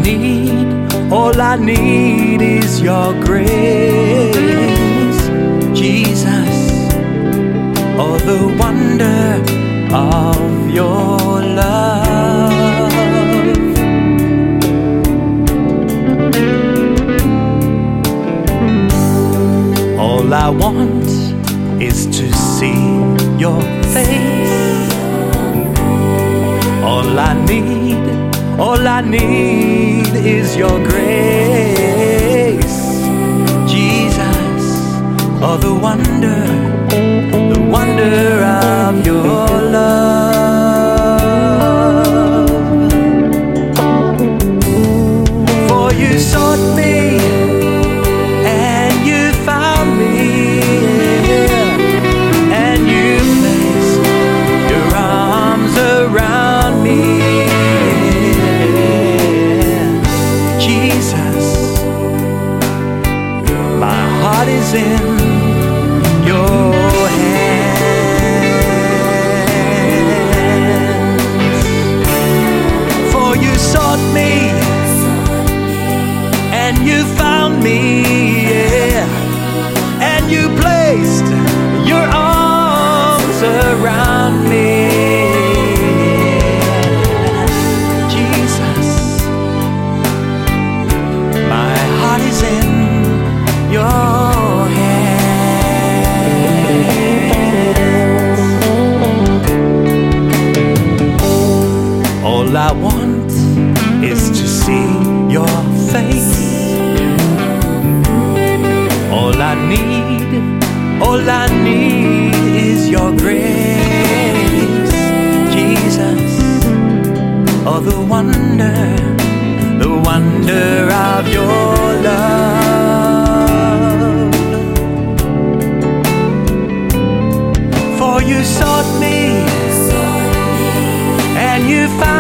all I need is your grace, Jesus. Oh, the wonder of your love. All I want is to see your face. All I need is your grace, Jesus. Oh, the wonder of your love. For you sought me and you found me, and you placed your arms around me, Jesus. My heart is in your hands. For you sought me and you found me, yeah, and you placed your arms around me, Jesus. My heart is in your hands. All I want is to see your face. All I need is your grace, Jesus. Oh, the wonder of your love. For you sought me and you found